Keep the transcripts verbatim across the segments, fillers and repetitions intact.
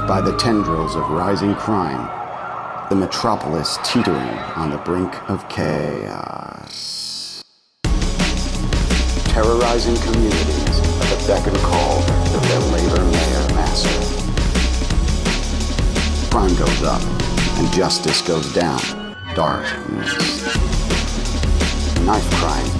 by the tendrils of rising crime, the metropolis teetering on the brink of chaos. Terrorizing communities at the beck and call of their labor mayor master. Crime goes up, and justice goes down. Darkness. Knife crime.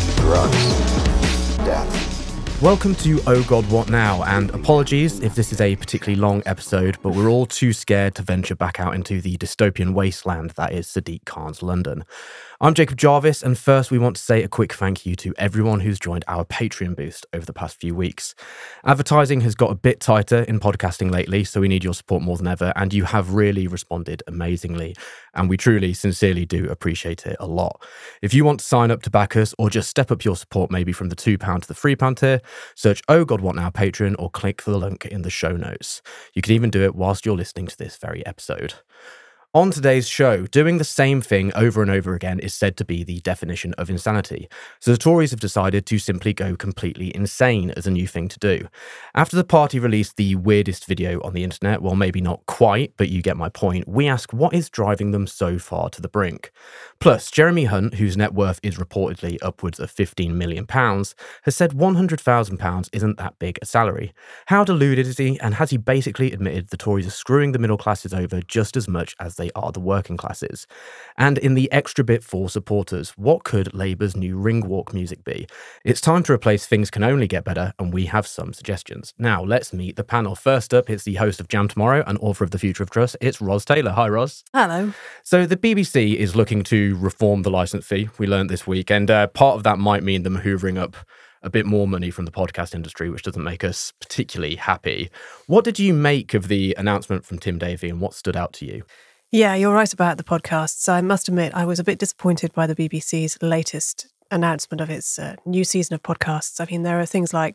Drugs. Death. Welcome to Oh God, What Now? And apologies if this is a particularly long episode, but we're all too scared to venture back out into the dystopian wasteland that is Sadiq Khan's London. I'm Jacob Jarvis, and first we want to say a quick thank you to everyone who's joined our Patreon boost over the past few weeks. Advertising has got a bit tighter in podcasting lately, so we need your support more than ever, and you have really responded amazingly, and we truly, sincerely do appreciate it a lot. If you want to sign up to back us, or just step up your support maybe from the two pounds to the three pounds tier, search Oh God, What Now Patreon, or click for the link in the show notes. You can even do it whilst you're listening to this very episode. On today's show, doing the same thing over and over again is said to be the definition of insanity. So the Tories have decided to simply go completely insane as a new thing to do. After the party released the weirdest video on the internet, well, maybe not quite, but you get my point, we ask what is driving them so far to the brink. Plus, Jeremy Hunt, whose net worth is reportedly upwards of fifteen million pounds, has said one hundred thousand pounds isn't that big a salary. How deluded is he, and has he basically admitted the Tories are screwing the middle classes over just as much as they are the working classes? And in the extra bit for supporters, what could Labour's new ring walk music be? It's time to replace Things Can Only Get Better, and we have some suggestions. Now, let's meet the panel. First up, it's the host of Jam Tomorrow and author of The Future of Trust. It's Ros Taylor. Hi, Ros. Hello. So the B B C is looking to reform the licence fee, we learned this week, and uh, part of that might mean them hoovering up a bit more money from the podcast industry, which doesn't make us particularly happy. What did you make of the announcement from Tim Davie, and what stood out to you? Yeah, you're right about the podcasts. I must admit, I was a bit disappointed by the B B C's latest announcement of its uh, new season of podcasts. I mean, there are things like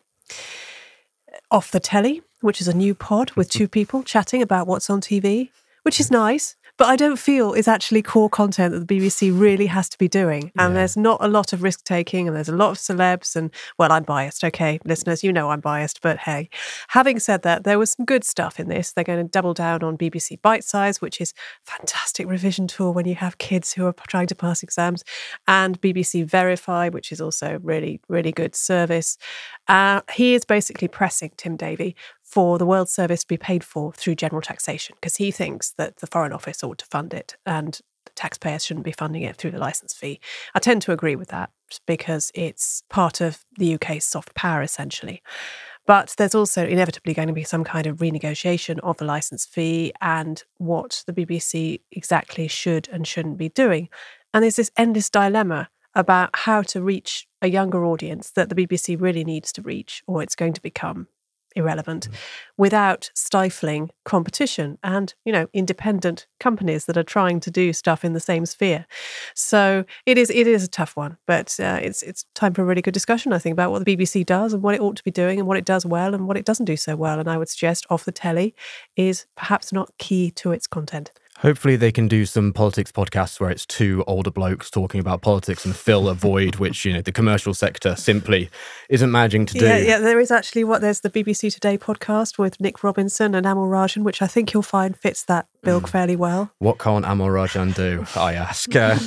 Off the Telly, which is a new pod with two people chatting about what's on T V, which is nice. But I don't feel is actually core content that the B B C really has to be doing. And yeah. There's not a lot of risk-taking, and there's a lot of celebs. And, well, I'm biased. Okay, listeners, you know I'm biased. But hey, having said that, there was some good stuff in this. They're going to double down on B B C Bite Size, which is a fantastic revision tool when you have kids who are trying to pass exams, and B B C Verify, which is also really, really good service. Uh, he is basically pressing Tim Davie for the World Service to be paid for through general taxation, because he thinks that the Foreign Office ought to fund it and the taxpayers shouldn't be funding it through the licence fee. I tend to agree with that because it's part of the U K's soft power, essentially. But there's also inevitably going to be some kind of renegotiation of the licence fee and what the B B C exactly should and shouldn't be doing. And there's this endless dilemma about how to reach a younger audience that the B B C really needs to reach, or it's going to become irrelevant, mm. without stifling competition and, you know, independent companies that are trying to do stuff in the same sphere. So it is it is a tough one, but uh, it's it's time for a really good discussion, I think, about what the B B C does and what it ought to be doing and what it does well and what it doesn't do so well. And I would suggest Off the Telly is perhaps not key to its content. Hopefully they can do some politics podcasts where it's two older blokes talking about politics and fill a void which, you know, the commercial sector simply isn't managing to do. Yeah, yeah, there is actually what there's the B B C Today podcast with Nick Robinson and Amal Rajan, which I think you'll find fits that bill mm. fairly well. What can't Amal Rajan do, I ask? Uh,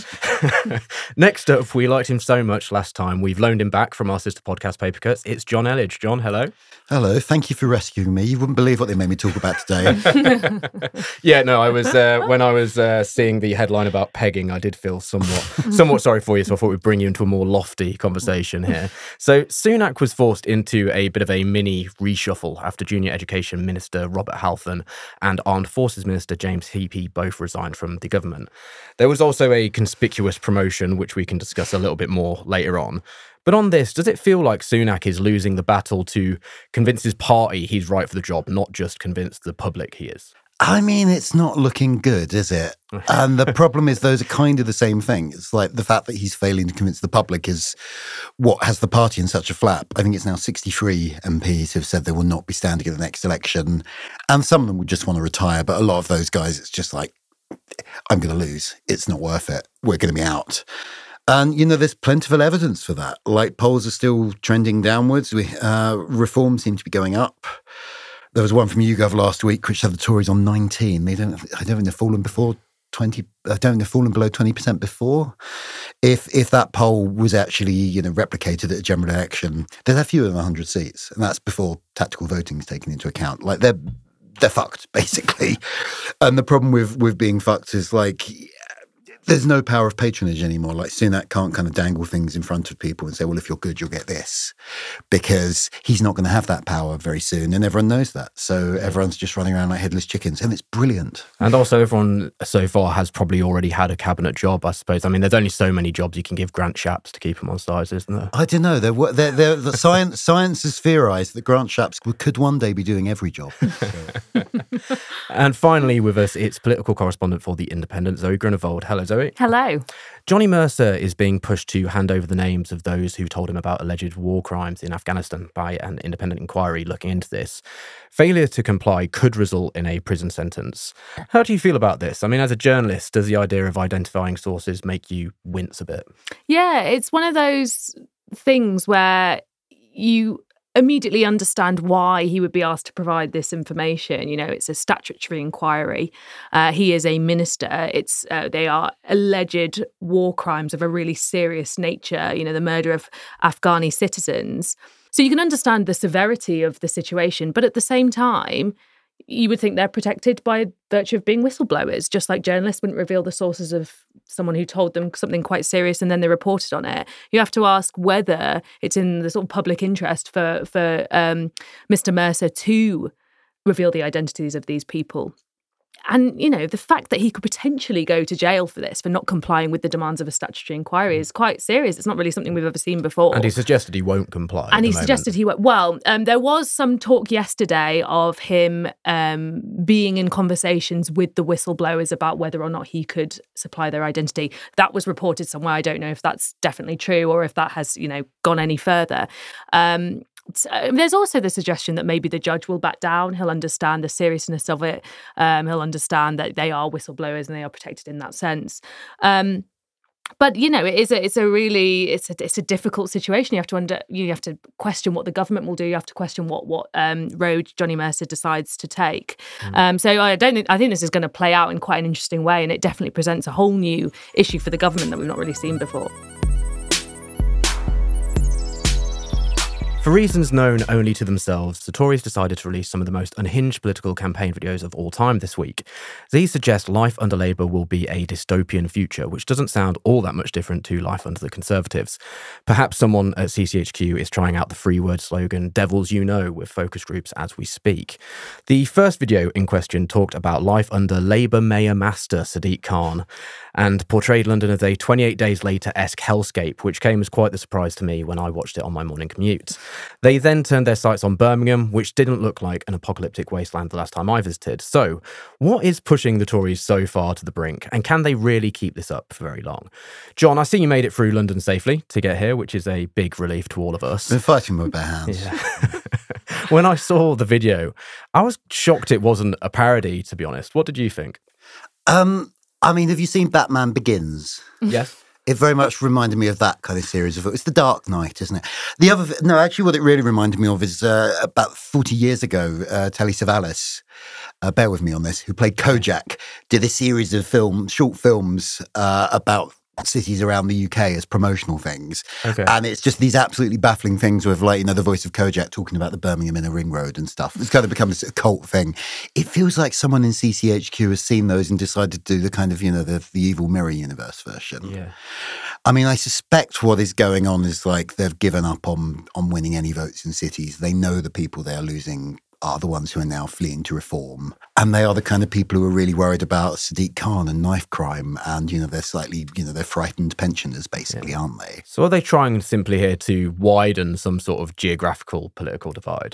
next up, we liked him so much last time, we've loaned him back from our sister podcast Papercuts. It's John Elledge. John, hello. Hello, thank you for rescuing me. You wouldn't believe what they made me talk about today. Yeah, no, I was uh, when I was uh, seeing the headline about pegging, I did feel somewhat somewhat sorry for you, so I thought we'd bring you into a more lofty conversation here. So Sunak was forced into a bit of a mini reshuffle after Junior Education Minister Robert Halfon and Armed Forces Minister James Heappey both resigned from the government. There was also a conspicuous promotion, which we can discuss a little bit more later on. But on this, does it feel like Sunak is losing the battle to convince his party he's right for the job, not just convince the public he is? I mean, it's not looking good, is it? And the problem is those are kind of the same thing. It's like the fact that he's failing to convince the public is what has the party in such a flap. I think it's now sixty-three M Ps who've said they will not be standing in the next election. And some of them would just want to retire. But a lot of those guys, it's just like, I'm going to lose. It's not worth it. We're going to be out. And, you know, there's plentiful evidence for that. Like, polls are still trending downwards. We, uh, reform seems to be going up. There was one from YouGov last week which had the Tories on nineteen. They don't. I don't think they've fallen before twenty. I don't think they've fallen below twenty percent before. If if that poll was actually you know replicated at a general election, they'd have fewer than one hundred seats, and that's before tactical voting is taken into account. Like they're they're fucked basically. And the problem with with being fucked is like. There's no power of patronage anymore. Like Sunak can't kind of dangle things in front of people and say, well, if you're good, you'll get this. Because he's not going to have that power very soon. And everyone knows that. So everyone's just running around like headless chickens. And it's brilliant. And also everyone so far has probably already had a cabinet job, I suppose. I mean, there's only so many jobs you can give Grant Shapps to keep him on side, isn't there? I don't know. They're, they're, they're, the science, science has theorised that Grant Shapps could one day be doing every job. And finally with us, it's political correspondent for The Independent, Zoe Grunewald. Hello, Zoe. Hello. Johnny Mercer is being pushed to hand over the names of those who told him about alleged war crimes in Afghanistan by an independent inquiry looking into this. Failure to comply could result in a prison sentence. How do you feel about this? I mean, as a journalist, does the idea of identifying sources make you wince a bit? Yeah, it's one of those things where you immediately understand why he would be asked to provide this information. You know, it's a statutory inquiry. Uh, he is a minister. It's uh, they are alleged war crimes of a really serious nature, you know, the murder of Afghani citizens. So you can understand the severity of the situation, but at the same time, you would think they're protected by virtue of being whistleblowers, just like journalists wouldn't reveal the sources of someone who told them something quite serious and then they reported on it. You have to ask whether it's in the sort of public interest for, for um, Mister Mercer to reveal the identities of these people. And, you know, the fact that he could potentially go to jail for this, for not complying with the demands of a statutory inquiry, is quite serious. It's not really something we've ever seen before. And he suggested he won't comply. And he suggested he won't. Well, um, there was some talk yesterday of him um, being in conversations with the whistleblowers about whether or not he could supply their identity. That was reported somewhere. I don't know if that's definitely true or if that has, you know, gone any further. Um So, there's also the suggestion that maybe the judge will back down. He'll understand the seriousness of it. Um, he'll understand that they are whistleblowers and they are protected in that sense. Um, but you know, it is a, it's a really it's a it's a difficult situation. You have to under you have to question what the government will do. You have to question what what um, road Johnny Mercer decides to take. Mm. Um, so I don't think I think this is going to play out in quite an interesting way, and it definitely presents a whole new issue for the government that we've not really seen before. For reasons known only to themselves, the Tories decided to release some of the most unhinged political campaign videos of all time this week. These suggest life under Labour will be a dystopian future, which doesn't sound all that much different to life under the Conservatives. Perhaps someone at C C H Q is trying out the three-word slogan, Devils You Know, with focus groups as we speak. The first video in question talked about life under Labour Mayor Master Sadiq Khan and portrayed London as a twenty-eight days later-esque hellscape, which came as quite the surprise to me when I watched it on my morning commute. They then turned their sights on Birmingham, which didn't look like an apocalyptic wasteland the last time I visited. So, what is pushing the Tories so far to the brink, and can they really keep this up for very long? John, I see you made it through London safely to get here, which is a big relief to all of us. Been fighting with bare hands. Yeah. When I saw the video, I was shocked it wasn't a parody, to be honest. What did you think? Um, I mean, have you seen Batman Begins? Yes. It very much reminded me of that kind of series of it. It's The Dark Knight, isn't it? The other, no, actually, what it really reminded me of is uh, about forty years ago, uh, Telly Savalas, uh, bear with me on this, who played Kojak, did a series of film, short films uh, about cities around the U K as promotional things. Okay. And it's just these absolutely baffling things with, like, you know, the voice of Kojak talking about the Birmingham Inner Ring Road and stuff. It's kind of become a cult thing. It feels like someone in C C H Q has seen those and decided to do the kind of, you know, the, the Evil Mirror Universe version. Yeah. I mean, I suspect what is going on is like they've given up on, on winning any votes in cities. They know the people they are losing are the ones who are now fleeing to reform. And they are the kind of people who are really worried about Sadiq Khan and knife crime. And, you know, they're slightly, you know, they're frightened pensioners, basically, yeah. aren't they? So are they trying simply here to widen some sort of geographical political divide?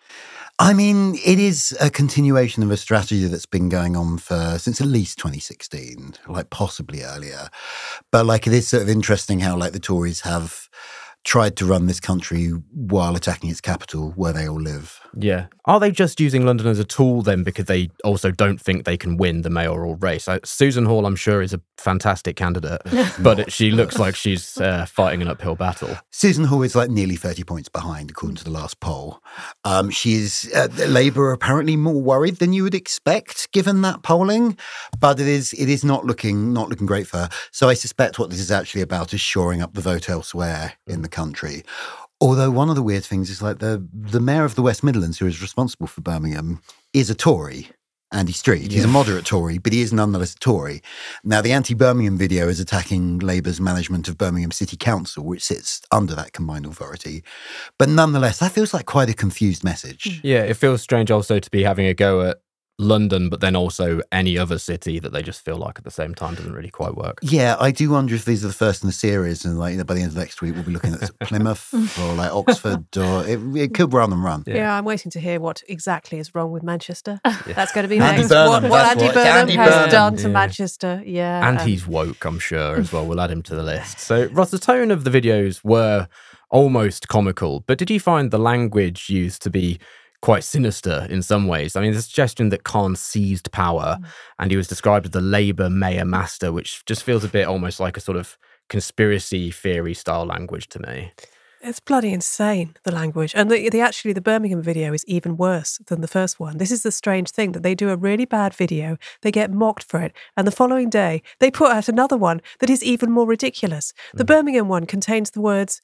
I mean, it is a continuation of a strategy that's been going on for since at least twenty sixteen, like possibly earlier. But like, it is sort of interesting how like the Tories have tried to run this country while attacking its capital where they all live. Yeah. Are they just using London as a tool then because they also don't think they can win the mayoral race? Uh, Susan Hall, I'm sure, is a fantastic candidate, but it, she looks like she's uh, fighting an uphill battle. Susan Hall is like nearly thirty points behind, according to the last poll. Um, she is, uh, Labour are apparently more worried than you would expect, given that polling, but it is it is not looking not looking great for her. So I suspect what this is actually about is shoring up the vote elsewhere in the country. Although one of the weird things is like the the mayor of the West Midlands, who is responsible for Birmingham, is a Tory, Andy Street. He's Yeah. a moderate Tory, but he is nonetheless a Tory. Now, the anti-Birmingham video is attacking Labour's management of Birmingham City Council, which sits under that combined authority. But nonetheless, that feels like quite a confused message. Yeah, it feels strange also to be having a go at London, but then also any other city that they just feel like at the same time doesn't really quite work. Yeah, I do wonder if these are the first in the series, and like you know, by the end of next week, we'll be looking at Plymouth or like Oxford, or it, it could run and run. Yeah. Yeah. I'm waiting to hear what exactly is wrong with Manchester. That's going to be Andy next. Burnham, what what that's Andy what- it's Burnham Andy has Burnham. done to Yeah. Manchester. Yeah. And um, he's woke, I'm sure, as well. We'll add him to the list. So, Ross, the tone of the videos were almost comical, but did you find the language used to be quite sinister in some ways? I mean, the suggestion that Khan seized power and he was described as the Labour mayor master, which just feels a bit almost like a sort of conspiracy theory style language to me. It's bloody insane, the language. And the, the actually, the Birmingham video is even worse than the first one. This is the strange thing, that they do a really bad video, they get mocked for it, and the following day, they put out another one that is even more ridiculous. The Birmingham one contains the words,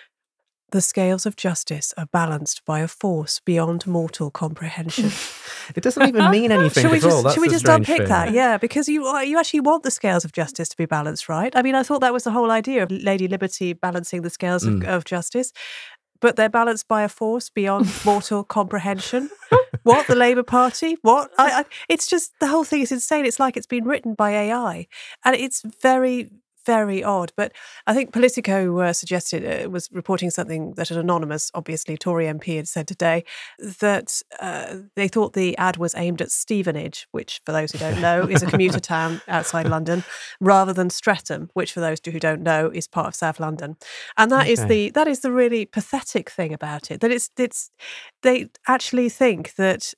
"The scales of justice are balanced by a force beyond mortal comprehension." It doesn't even mean anything Should we at all. just, That's should we the just strange unpick thing. that? Yeah, because you uh, you actually want the scales of justice to be balanced, right? I mean, I thought that was the whole idea of Lady Liberty balancing the scales of, Mm. of justice, but they're balanced by a force beyond mortal comprehension. What, the Labour Party? What? I, I, it's just, the whole thing is insane. It's like it's been written by A I, and it's very, very odd. But I think Politico uh, suggested, uh, was reporting something that an anonymous, obviously Tory M P had said today, that uh, they thought the ad was aimed at Stevenage, which, for those who don't know, is a commuter town outside London, rather than Streatham, which, for those who don't know, is part of South London. And that is Okay. the that is the really pathetic thing about it, that it's it's they actually think that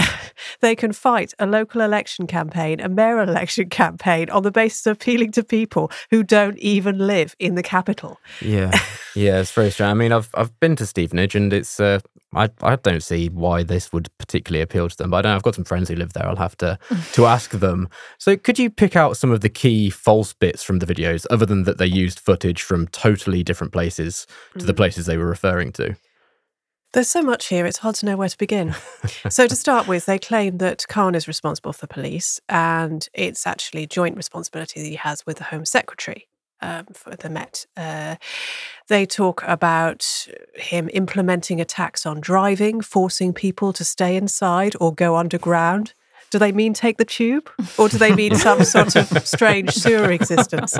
they can fight a local election campaign, a mayoral election campaign, on the basis of appealing to people who don't even live in the capital. Yeah, yeah, it's very strange. I mean, I've I've been to Stevenage, and it's uh, I I don't see why this would particularly appeal to them. But I don't know, I've got some friends who live there. I'll have to to ask them. So, could you pick out some of the key false bits from the videos, other than that they used footage from totally different places to the places they were referring to? There's so much here, it's hard to know where to begin. So to start with, they claim that Khan is responsible for police, and it's actually joint responsibility that he has with the Home Secretary um, for the Met. Uh, they talk about him implementing a tax on driving, forcing people to stay inside or go underground. Do they mean take the tube, or do they mean some sort of strange sewer existence?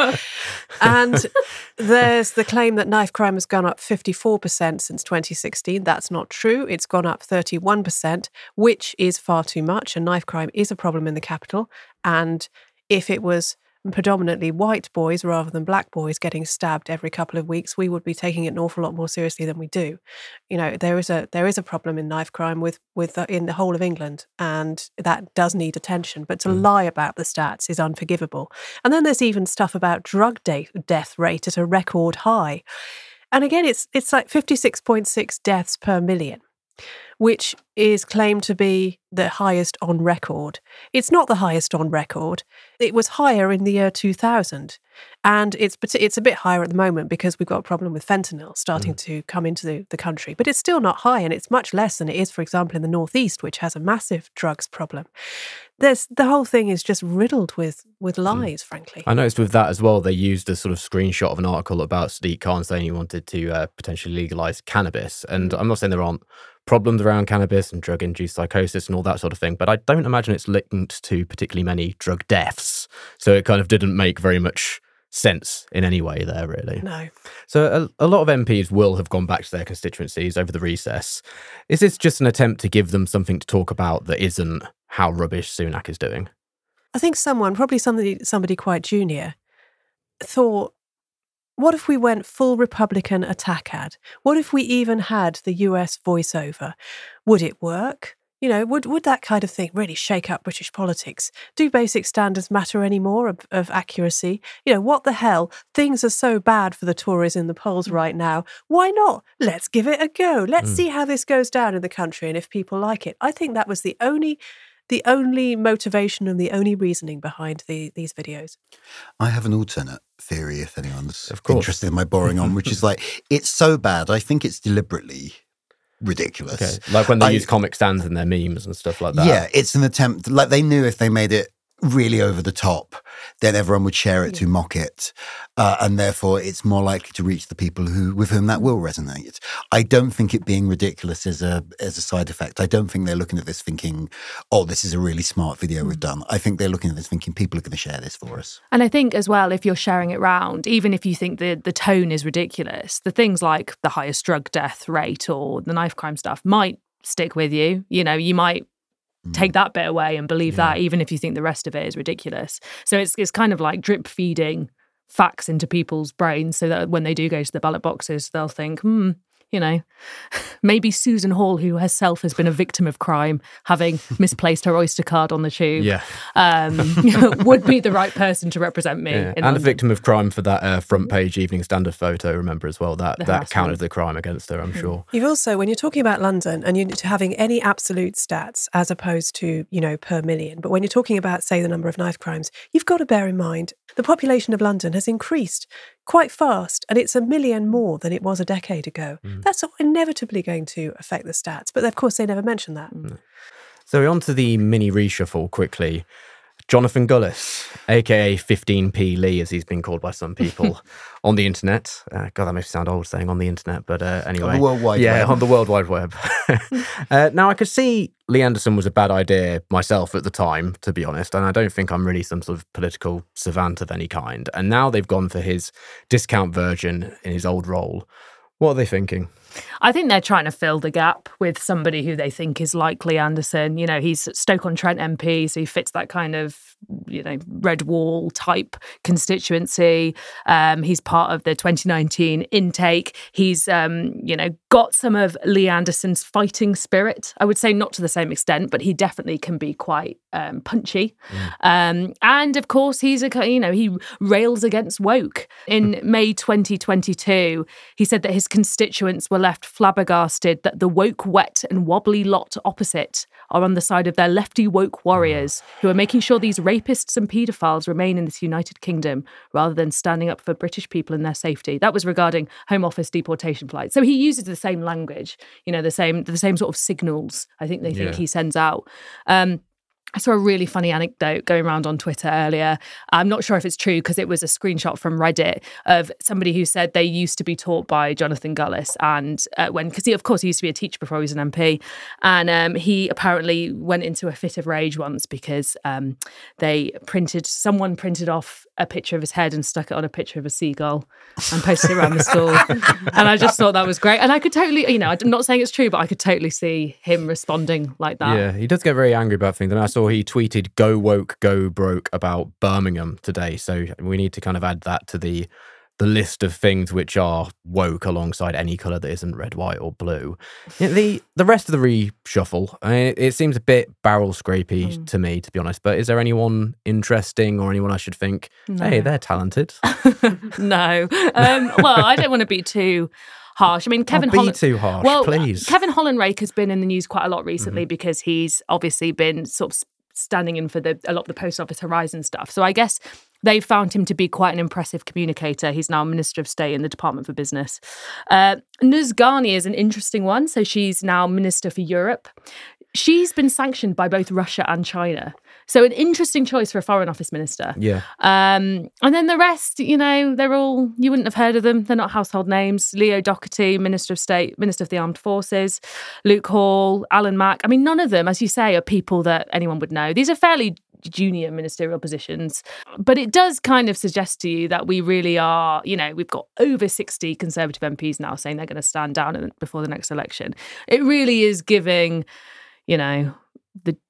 And there's the claim that knife crime has gone up fifty-four percent since twenty sixteen. That's not true. It's gone up thirty-one percent, which is far too much. And knife crime is a problem in the capital. And if it was predominantly white boys rather than black boys getting stabbed every couple of weeks, we would be taking it an awful lot more seriously than we do. You know, there is a there is a problem in knife crime with with the, in the whole of England, and that does need attention. But to Mm. lie about the stats is unforgivable. And then there's even stuff about drug de- death rate at a record high. And again, it's it's like fifty-six point six deaths per million, which is claimed to be the highest on record. It's not the highest on record. It was higher in the year two thousand. And it's it's a bit higher at the moment because we've got a problem with fentanyl starting to come into the, the country. But it's still not high, and it's much less than it is, for example, in the Northeast, which has a massive drugs problem. There's the whole thing is just riddled with, with lies, frankly. I noticed with that as well, they used a sort of screenshot of an article about Sadiq Khan saying he wanted to uh, potentially legalise cannabis. And I'm not saying there aren't problems around cannabis and drug-induced psychosis and all that sort of thing, but I don't imagine it's linked to particularly many drug deaths. So it kind of didn't make very much sense in any way there, really. No. So a, a lot of M Ps will have gone back to their constituencies over the recess. Is this just an attempt to give them something to talk about that isn't how rubbish Sunak is doing? I think someone, probably somebody somebody quite junior, thought, what if we went full Republican attack ad? What if we even had the U S voiceover? Would it work? You know, would would that kind of thing really shake up British politics? Do basic standards matter anymore of, of accuracy? You know, what the hell? Things are so bad for the Tories in the polls right now. Why not? Let's give it a go. Let's mm. see how this goes down in the country and if people like it. I think that was the only the only motivation and the only reasoning behind the, these videos. I have an alternate theory, if anyone's of course. interested in my boring on, which is like, it's so bad, I think it's deliberately ridiculous. Okay. Like when they I, use Comic Sans in their memes and stuff like that. Yeah, it's an attempt, like they knew if they made it really over the top, then everyone would share it yeah. to mock it. Uh, and therefore it's more likely to reach the people who with whom that will resonate. I don't think it being ridiculous is a as a side effect. I don't think they're looking at this thinking, oh, this is a really smart video mm. we've done. I think they're looking at this thinking people are going to share this for us. And I think as well, if you're sharing it round, even if you think the, the tone is ridiculous, the things like the highest drug death rate or the knife crime stuff might stick with you. You know, you might take that bit away and believe yeah. that, even if you think the rest of it is ridiculous. So it's it's kind of like drip feeding facts into people's brains so that when they do go to the ballot boxes, they'll think, hmm, you know, maybe Susan Hall, who herself has been a victim of crime, having misplaced her Oyster card on the tube, yeah. um, would be the right person to represent me. Yeah. In and London. A victim of crime for that uh, front page Evening Standard photo, remember as well. That, that counted the crime against her, I'm mm. sure. You've also, when you're talking about London and you're having any absolute stats as opposed to, you know, per million, but when you're talking about, say, the number of knife crimes, you've got to bear in mind the population of London has increased quite fast, and it's a million more than it was a decade ago. Mm. That's inevitably going to affect the stats, but of course they never mention that. Mm. So we're on to the mini reshuffle quickly. Jonathan Gullis, aka fifteen p Lee, as he's been called by some people on the internet. Uh, God, that makes me sound old saying on the internet, but uh, anyway. On the World Wide yeah, Web. on the World Wide Web. uh, now, I could see Lee Anderson was a bad idea myself at the time, to be honest, and I don't think I'm really some sort of political savant of any kind. And now they've gone for his discount version in his old role. What are they thinking? I think they're trying to fill the gap with somebody who they think is like Lee Anderson. You know, he's Stoke-on-Trent M P, so he fits that kind of, you know, red wall type constituency. Um, he's part of the twenty nineteen intake. He's, um, you know, got some of Lee Anderson's fighting spirit. I would say not to the same extent, but he definitely can be quite um, punchy. Mm. Um, and of course, he's a, you know, he rails against woke. In May twenty twenty-two, he said that his constituents were left flabbergasted that the woke, wet and wobbly lot opposite are on the side of their lefty woke warriors who are making sure these rapists and paedophiles remain in this United Kingdom rather than standing up for British people and their safety. That was regarding Home Office deportation flights. So he uses the same language, you know, the same the same sort of signals I think they think yeah. he sends out. Um, I saw a really funny anecdote going around on Twitter earlier. I'm not sure if it's true because it was a screenshot from Reddit of somebody who said they used to be taught by Jonathan Gullis, and uh, when because he of course he used to be a teacher before he was an M P, and um, he apparently went into a fit of rage once because um, they printed someone printed off a picture of his head and stuck it on a picture of a seagull and posted it around the school, and I just thought that was great. And I could totally, you know, I'm not saying it's true, but I could totally see him responding like that. Yeah, he does get very angry about things, and I saw he tweeted "Go woke, go broke" about Birmingham today. So we need to kind of add that to the the list of things which are woke alongside any colour that isn't red, white, or blue. Yeah, the the rest of the reshuffle, I mean, it, it seems a bit barrel scrapey mm. to me, to be honest. But is there anyone interesting or anyone I should think, no. hey, they're talented? No. Um, well, I don't want to be too harsh. I mean, Kevin Be Holland. too harsh, well, please. Kevin Holland-Rake has been in the news quite a lot recently mm-hmm. because he's obviously been sort of standing in for the a lot of the Post Office Horizon stuff. So I guess they found him to be quite an impressive communicator. He's now Minister of State in the Department for Business. Uh, Nuz Ghani is an interesting one. So she's now Minister for Europe. She's been sanctioned by both Russia and China. So an interesting choice for a Foreign Office Minister. Yeah. Um, and then the rest, you know, they're all, you wouldn't have heard of them. They're not household names. Leo Doherty, Minister of State, Minister of the Armed Forces. Luke Hall, Alan Mack. I mean, none of them, as you say, are people that anyone would know. These are fairly junior ministerial positions. But it does kind of suggest to you that we really are, you know, we've got over sixty Conservative M Ps now saying they're going to stand down before the next election. It really is giving, you know, the the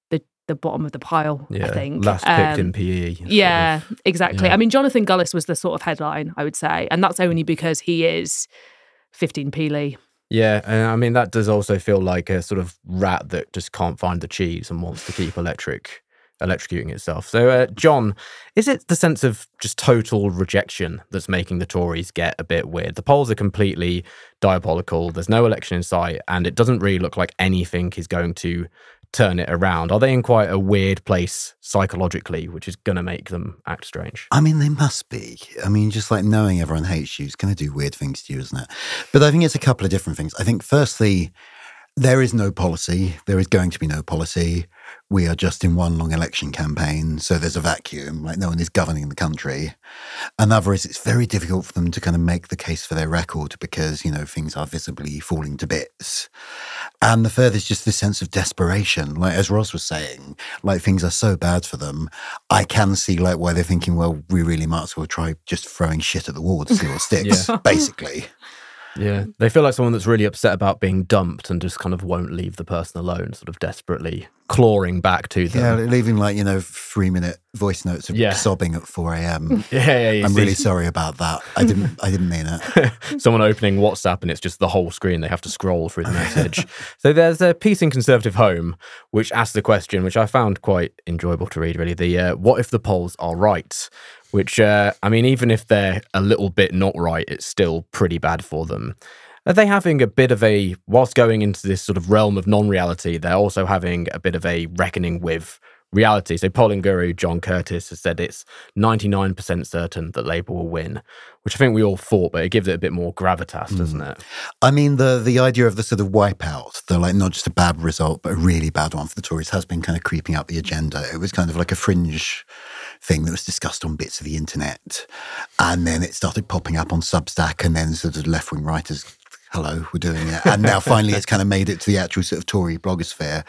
the bottom of the pile, Yeah, I think. last picked Um, in P E. sort Yeah, of. exactly. Yeah. I mean, Jonathan Gullis was the sort of headline, I would say. And that's only because he is fifteen Peely. Yeah, and I mean, that does also feel like a sort of rat that just can't find the cheese and wants to keep electric electrocuting itself. So, uh, John, is it the sense of just total rejection that's making the Tories get a bit weird? The polls are completely diabolical. There's no election in sight, and it doesn't really look like anything is going to turn it around. Are they in quite a weird place psychologically, which is going to make them act strange? I mean, they must be. I mean, just like knowing everyone hates you is going to do weird things to you, isn't it? But I think it's a couple of different things. I think, firstly, there is no policy. There is going to be no policy. We are just in one long election campaign, so there's a vacuum, like no one is governing the country. Another is it's very difficult for them to kind of make the case for their record because, you know, things are visibly falling to bits. And the third is just this sense of desperation. Like, as Ross was saying, like things are so bad for them. I can see like why they're thinking, well, we really might as well try just throwing shit at the wall to see what sticks, Yeah. basically. Yeah, they feel like someone that's really upset about being dumped and just kind of won't leave the person alone, sort of desperately clawing back to Yeah, them. leaving like, you know, three minute voice notes of Yeah. sobbing at four a.m. Yeah, yeah, you I'm see really sorry about that. I didn't I didn't mean it. someone opening WhatsApp and it's just the whole screen. They have to scroll through the message. So there's a piece in Conservative Home which asks the question, which I found quite enjoyable to read, really. The uh, what if the polls are right? Which, uh, I mean, even if they're a little bit not right, it's still pretty bad for them. Are they having a bit of a, whilst going into this sort of realm of non-reality, they're also having a bit of a reckoning with reality? So polling guru John Curtis has said it's ninety-nine percent certain that Labour will win, which I think we all thought, but it gives it a bit more gravitas, doesn't it? I mean, the the idea of the sort of wipeout, the like not just a bad result, but a really bad one for the Tories has been kind of creeping up the agenda. It was kind of like a fringe thing that was discussed on bits of the internet. And then it started popping up on Substack and then sort of left-wing writers, hello, we're doing it. And now finally it's kind of made it to the actual sort of Tory blogosphere.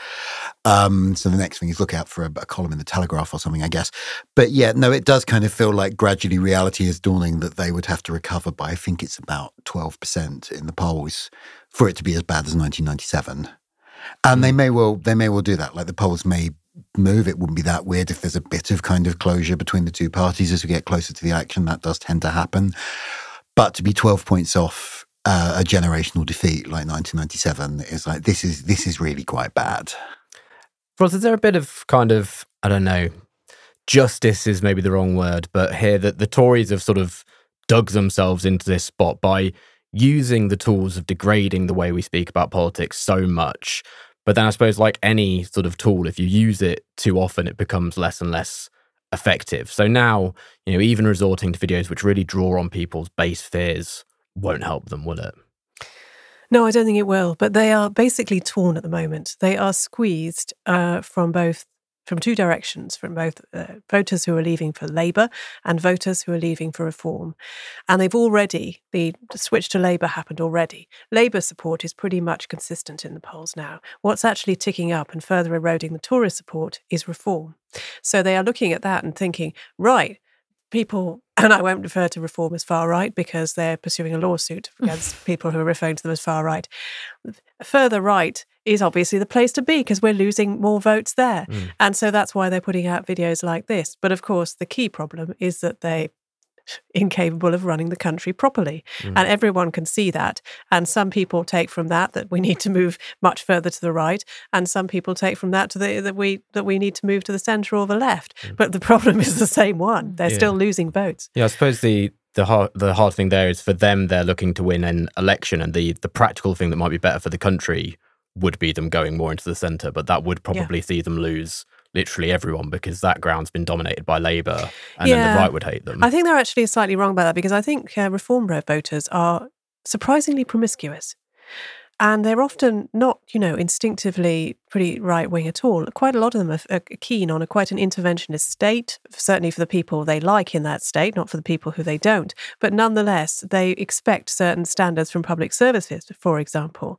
Um, so the next thing is look out for a, a column in the Telegraph or something, I guess. But yeah, no, it does kind of feel like gradually reality is dawning that they would have to recover by, I think it's about twelve percent in the polls for it to be as bad as nineteen ninety-seven. And they may well, they may well do that. Like the polls may move. It wouldn't be that weird if there's a bit of kind of closure between the two parties as we get closer to the election. That does tend to happen. But to be twelve points off uh, a generational defeat like nineteen ninety-seven is like, this is this is really quite bad. Ross, is there a bit of kind of, I don't know, justice is maybe the wrong word, but here that the Tories have sort of dug themselves into this spot by using the tools of degrading the way we speak about politics so much. But then I suppose like any sort of tool, if you use it too often, it becomes less and less effective. So now, you know, even resorting to videos which really draw on people's base fears won't help them, will it? No, I don't think it will. But they are basically torn at the moment. They are squeezed uh, from both, from two directions, from both uh, voters who are leaving for Labour and voters who are leaving for Reform. And they've already, the switch to Labour happened already. Labour support is pretty much consistent in the polls now. What's actually ticking up and further eroding the Tories support is Reform. So they are looking at that and thinking, right, people, and I won't refer to Reform as far right because they're pursuing a lawsuit against people who are referring to them as far right. Further right is obviously the place to be because we're losing more votes there. Mm. And so that's why they're putting out videos like this. But of course, the key problem is that they're incapable of running the country properly. Mm. And everyone can see that. And some people take from that that we need to move much further to the right. And some people take from that to the that we that we need to move to the centre or the left. Mm. But the problem is the same one. They're yeah. still losing votes. Yeah, I suppose the the hard the hard thing there is for them, they're looking to win an election, and the the practical thing that might be better for the country would be them going more into the centre, but that would probably yeah. see them lose literally everyone because that ground's been dominated by Labour, and yeah. then the right would hate them. I think they're actually slightly wrong about that because I think uh, Reform voters are surprisingly promiscuous. And they're often not, you know, instinctively pretty right-wing at all. Quite a lot of them are, are keen on a quite an interventionist state, certainly for the people they like in that state, not for the people who they don't. But nonetheless, they expect certain standards from public services, for example.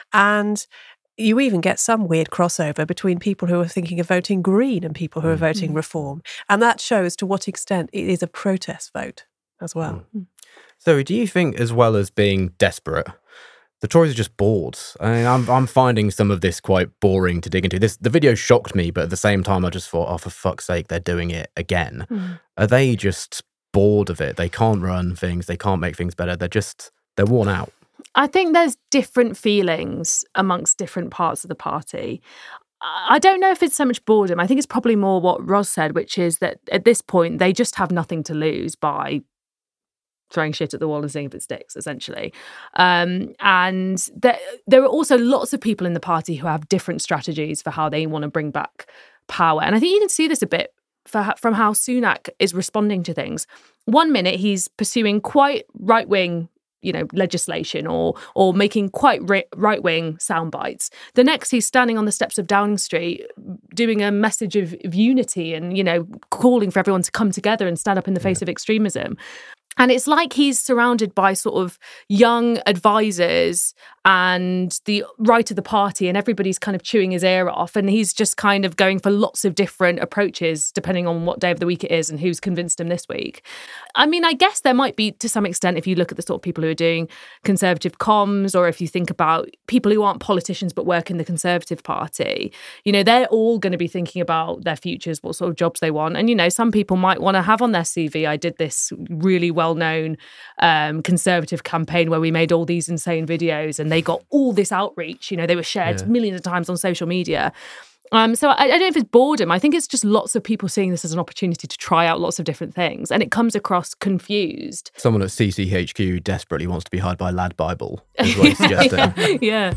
And you even get some weird crossover between people who are thinking of voting Green and people who are voting mm. Reform. And that shows to what extent it is a protest vote as well. Mm. So do you think, as well as being desperate, The Tories are just bored. I mean, I'm I'm finding some of this quite boring to dig into. This the video shocked me, but at the same time, I just thought, oh, for fuck's sake, they're doing it again. Mm. Are they just bored of it? They can't run things. They can't make things better. They're just they're worn out. I think there's different feelings amongst different parts of the party. I don't know if it's so much boredom. I think it's probably more what Ros said, which is that at this point, they just have nothing to lose by throwing shit at the wall and seeing if it sticks, essentially. Um, and there, there are also lots of people in the party who have different strategies for how they want to bring back power. And I think you can see this a bit for, from how Sunak is responding to things. One minute, he's pursuing quite right-wing you know, legislation or or making quite ri- right-wing sound bites. The next, he's standing on the steps of Downing Street doing a message of, of unity and, you know, calling for everyone to come together and stand up in the face yeah. of extremism. And it's like he's surrounded by sort of young advisors and the right of the party, and everybody's kind of chewing his ear off. And he's just kind of going for lots of different approaches, depending on what day of the week it is and who's convinced him this week. I mean, I guess there might be, to some extent, if you look at the sort of people who are doing Conservative comms, or if you think about people who aren't politicians but work in the Conservative Party, you know, they're all going to be thinking about their futures, what sort of jobs they want. And, you know, some people might want to have on their C V, I did this really well well-known um, Conservative campaign where we made all these insane videos and they got all this outreach. You know, they were shared yeah. millions of times on social media. Um, so I, I don't know if it's boredom. I think it's just lots of people seeing this as an opportunity to try out lots of different things. And it comes across confused. Someone at C C H Q desperately wants to be hired by Lad Bible, is what he's suggesting. yeah. yeah.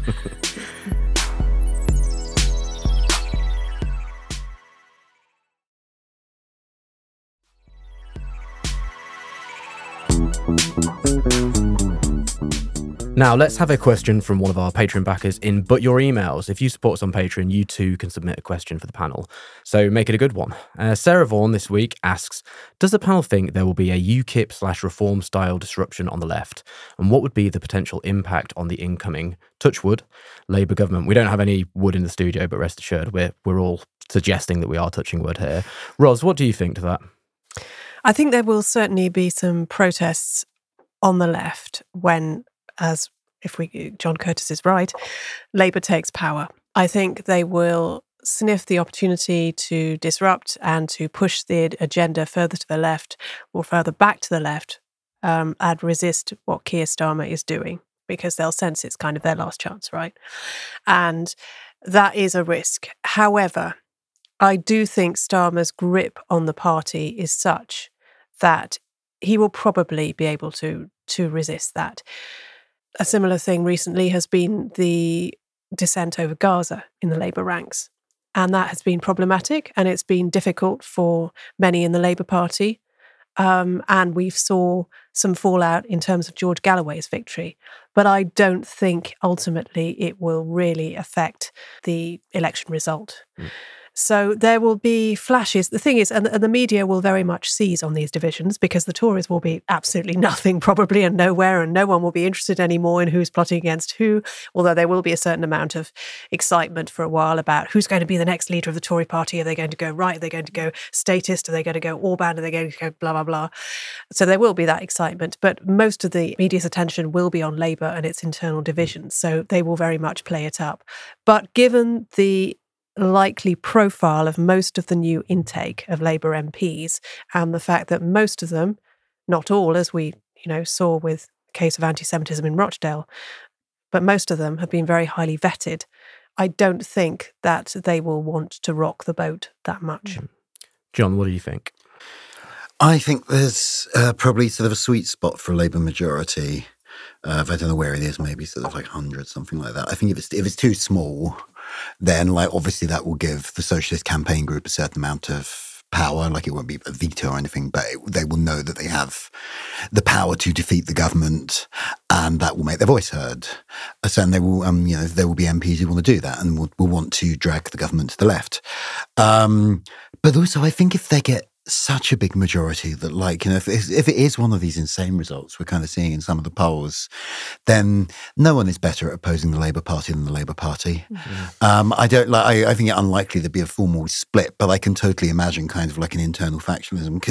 Now, let's have a question from one of our Patreon backers in But Your Emails. If you support us on Patreon, you too can submit a question for the panel. So make it a good one. Uh, Sarah Vaughan this week asks, does the panel think there will be a UKIP slash reform style disruption on the left? And what would be the potential impact on the incoming, touch wood, Labour government? We don't have any wood in the studio, but rest assured, we're, we're all suggesting that we are touching wood here. Ros, what do you think to that? I think there will certainly be some protests on the left when, as if we, John Curtis is right, Labour takes power. I think they will sniff the opportunity to disrupt and to push the agenda further to the left or further back to the left um, and resist what Keir Starmer is doing, because they'll sense it's kind of their last chance, right? And that is a risk. However, I do think Starmer's grip on the party is such that he will probably be able to to resist that. A similar thing recently has been the dissent over Gaza in the Labour ranks. And that has been problematic, and it's been difficult for many in the Labour Party. Um, and we saw some fallout in terms of George Galloway's victory. But I don't think ultimately it will really affect the election result. Mm. So there will be flashes. The thing is, and the media will very much seize on these divisions, because the Tories will be absolutely nothing probably and nowhere, and no one will be interested anymore in who's plotting against who, although there will be a certain amount of excitement for a while about who's going to be the next leader of the Tory party. Are they going to go right? Are they going to go statist? Are they going to go Orban? Are they going to go blah, blah, blah? So there will be that excitement, but most of the media's attention will be on Labour and its internal divisions, so they will very much play it up. But given the likely profile of most of the new intake of Labour M Ps and the fact that most of them, not all, as we you know saw with the case of anti-Semitism in Rochdale, but most of them have been very highly vetted, I don't think that they will want to rock the boat that much. John, what do you think? I think there's uh, probably sort of a sweet spot for a Labour majority. Uh, I don't know where it is, maybe sort of like one hundred, something like that. I think if it's if it's too small, then like obviously that will give the Socialist Campaign Group a certain amount of power. Like it won't be a veto or anything, but it, they will know that they have the power to defeat the government, and that will make their voice heard. So and they will, um, you know, there will be M Ps who want to do that and will, will want to drag the government to the left. Um, but also, I think if they get such a big majority that, like, you know, if, if it is one of these insane results we're kind of seeing in some of the polls, then no one is better at opposing the Labour Party than the Labour Party. Mm-hmm. Um, I don't like. I, I think it unlikely there'd be a formal split, but I can totally imagine kind of like an internal factionalism, because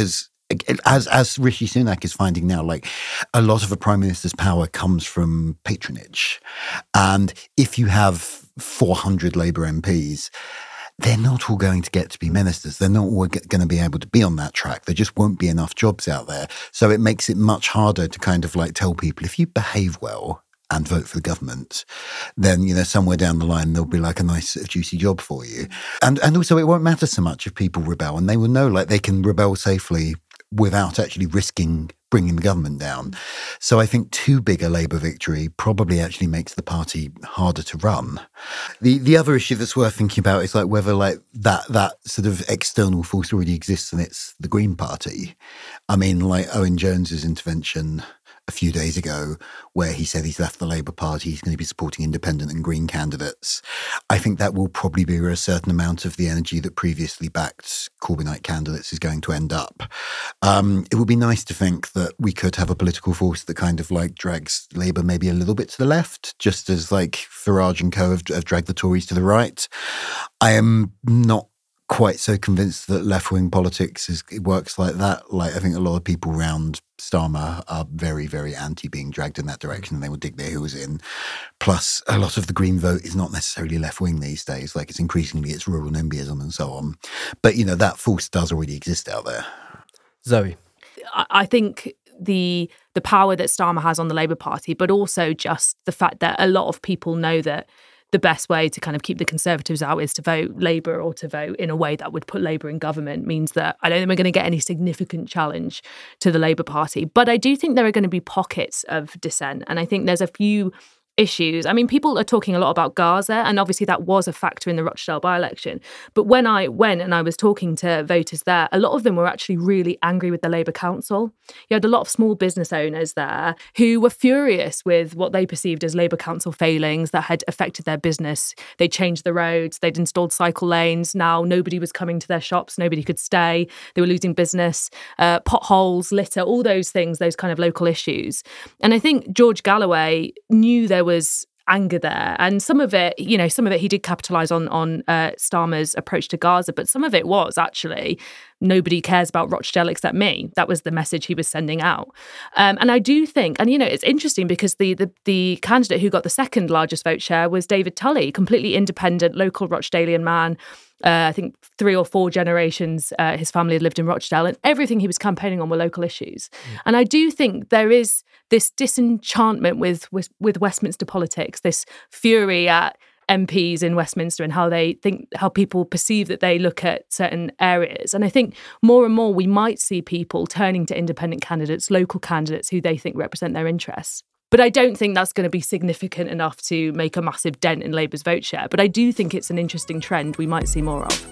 as as Rishi Sunak is finding now, like a lot of a prime minister's power comes from patronage. And if you have four hundred Labour M Ps, they're not all going to get to be ministers. They're not all going to be able to be on that track. There just won't be enough jobs out there. So it makes it much harder to kind of like tell people, if you behave well and vote for the government, then, you know, somewhere down the line, there'll be like a nice juicy job for you. And and also it won't matter so much if people rebel, and they will know like they can rebel safely without actually risking bringing the government down. So I think too big a Labour victory probably actually makes the party harder to run. The the other issue that's worth thinking about is like whether like that that sort of external force already exists, and it's the Green Party. I mean, like Owen Jones's intervention a few days ago, where he said he's left the Labour Party, he's going to be supporting independent and Green candidates. I think that will probably be where a certain amount of the energy that previously backed Corbynite candidates is going to end up. Um, it would be nice to think that we could have a political force that kind of like drags Labour maybe a little bit to the left, just as like Farage and co have, have dragged the Tories to the right. I am not quite so convinced that left-wing politics is, it works like that. Like, I think a lot of people around Starmer are very, very anti being dragged in that direction, and they will dig their heels in. Plus, a lot of the Green vote is not necessarily left-wing these days. Like, it's increasingly, it's rural NIMBYism and so on. But, you know, that force does already exist out there. Zoe? I think the the power that Starmer has on the Labour Party, but also just the fact that a lot of people know that the best way to kind of keep the Conservatives out is to vote Labour, or to vote in a way that would put Labour in government, means that I don't think we're going to get any significant challenge to the Labour Party. But I do think there are going to be pockets of dissent. And I think there's a few issues. I mean, people are talking a lot about Gaza, and obviously that was a factor in the Rochdale by-election. But when I went and I was talking to voters there, a lot of them were actually really angry with the Labour Council. You had a lot of small business owners there who were furious with what they perceived as Labour Council failings that had affected their business. They changed the roads, they'd installed cycle lanes. Now nobody was coming to their shops, nobody could stay. They were losing business, uh, potholes, litter, all those things, those kind of local issues. And I think George Galloway knew there was anger there, and some of it, you know, some of it he did capitalise on on uh, Starmer's approach to Gaza, but some of it was actually nobody cares about Rochdale except me. That was the message he was sending out. Um, and I do think, and you know, it's interesting because the, the the candidate who got the second largest vote share was David Tully, completely independent, local Rochdalian man. Uh, I think three or four generations, uh, his family had lived in Rochdale, and everything he was campaigning on were local issues. Mm. And I do think there is this disenchantment with, with with Westminster politics, this fury at M Ps in Westminster and how they think, how people perceive that they look at certain areas. And I think more and more we might see people turning to independent candidates, local candidates who they think represent their interests. But I don't think that's going to be significant enough to make a massive dent in Labour's vote share. But I do think it's an interesting trend we might see more of.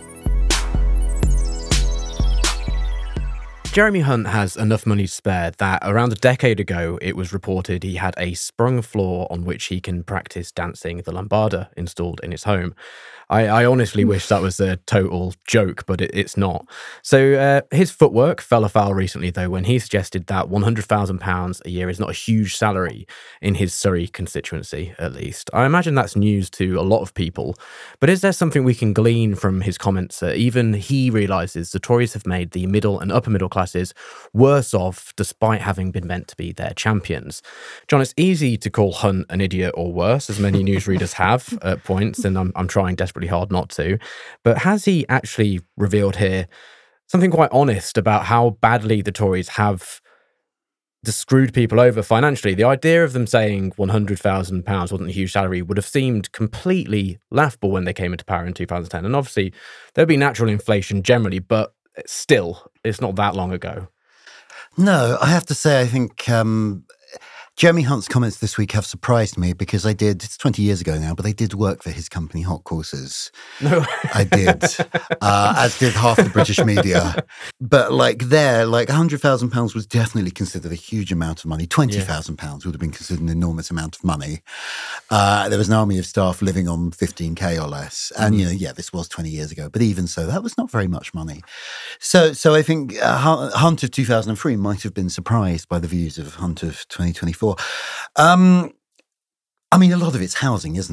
Jeremy Hunt has enough money to spare that around a decade ago, it was reported he had a sprung floor on which he can practice dancing the lambada installed in his home. I, I honestly wish that was a total joke, but it, it's not. So uh, his footwork fell afoul recently, though, when he suggested that one hundred thousand pounds a year is not a huge salary in his Surrey constituency, at least. I imagine that's news to a lot of people. But is there something we can glean from his comments that even he realises the Tories have made the middle and upper middle classes worse off despite having been meant to be their champions? John, it's easy to call Hunt an idiot or worse, as many newsreaders have at points, and I'm, I'm trying desperately hard not to. But has he actually revealed here something quite honest about how badly the Tories have just screwed people over financially? The idea of them saying one hundred thousand pounds wasn't a huge salary would have seemed completely laughable when they came into power in two thousand ten. And obviously, there'd be natural inflation generally, but still, it's not that long ago. No, I have to say, I think um, Jeremy Hunt's comments this week have surprised me because I did, it's twenty years ago now, but I did work for his company, Hot Courses. No. I did, uh, as did half the British media. But like there, like one hundred thousand pounds was definitely considered a huge amount of money. twenty thousand pounds would have been considered an enormous amount of money. Uh, there was an army of staff living on fifteen K or less. And, mm. you know, yeah, this was twenty years ago. But even so, that was not very much money. So so I think uh, Hunt of two thousand three might have been surprised by the views of Hunt of twenty twenty-four. Um, I mean, a lot of it's housing, isn't it?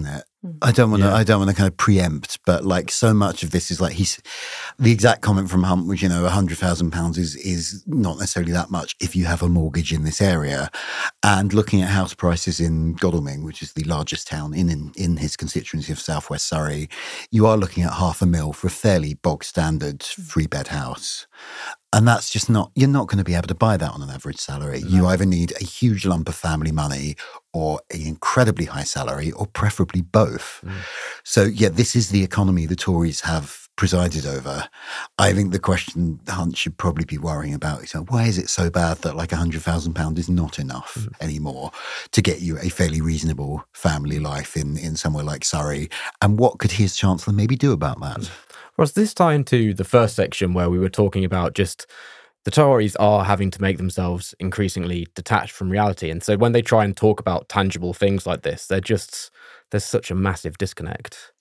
I don't want to. Yeah. I don't want to kind of preempt, but like so much of this is like he's the exact comment from Hunt, which you know, a hundred thousand pounds is is not necessarily that much if you have a mortgage in this area. And looking at house prices in Godalming, which is the largest town in in, in his constituency of Southwest Surrey, you are looking at half a mil for a fairly bog standard three bed house. And that's just not, you're not going to be able to buy that on an average salary. No. You either need a huge lump of family money or an incredibly high salary, or preferably both. Mm. So, yeah, this is the economy the Tories have presided over. I think the question Hunt should probably be worrying about is, why is it so bad that like one hundred thousand pounds is not enough mm. anymore to get you a fairly reasonable family life in, in somewhere like Surrey? And what could his Chancellor maybe do about that? Mm. Well, does this tie into the first section where we were talking about just the Tories are having to make themselves increasingly detached from reality. And so when they try and talk about tangible things like this, they're just, there's such a massive disconnect.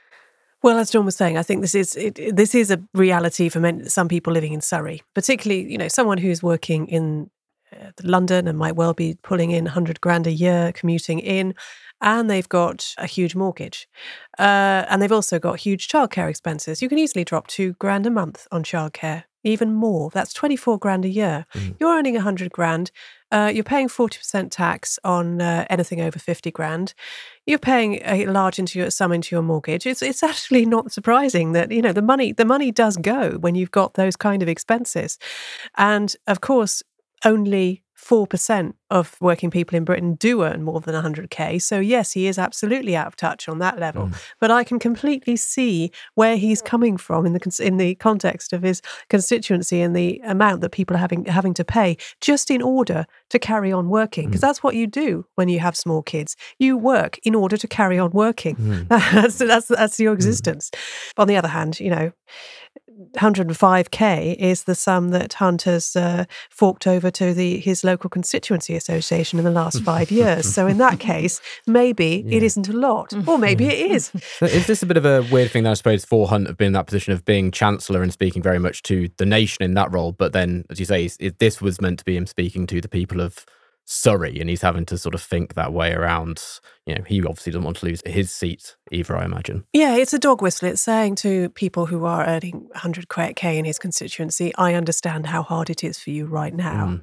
Well, as John was saying, I think this is it, this is a reality for many, some people living in Surrey, particularly, you know, someone who's working in uh, London and might well be pulling in one hundred grand a year, commuting in, and they've got a huge mortgage. Uh, and they've also got huge childcare expenses. You can easily drop two grand a month on childcare, even more. That's twenty-four grand a year. Mm. You're earning one hundred grand. Uh, you're paying forty percent tax on uh, anything over fifty grand. You're paying a large into your, sum into your mortgage. It's it's actually not surprising that, you know, the money the money does go when you've got those kind of expenses. And of course, only four percent of working people in Britain do earn more than one hundred K. So yes, he is absolutely out of touch on that level. Mm. But I can completely see where he's coming from in the in the context of his constituency and the amount that people are having having to pay just in order to carry on working. Because mm. that's what you do when you have small kids. You work in order to carry on working. Mm. that's, that's, that's your existence. Mm. On the other hand, you know, one hundred five K is the sum that Hunt has uh, forked over to the his local constituency association in the last five years. So in that case, maybe yeah. it isn't a lot, or maybe it is. So is this a bit of a weird thing that I suppose for Hunt have been in that position of being Chancellor and speaking very much to the nation in that role, but then, as you say, it, this was meant to be him speaking to the people of Surrey, and he's having to sort of think that way around. You know, he obviously doesn't want to lose his seat either, I imagine. Yeah, it's a dog whistle. It's saying to people who are earning one hundred K in his constituency, I understand how hard it is for you right now.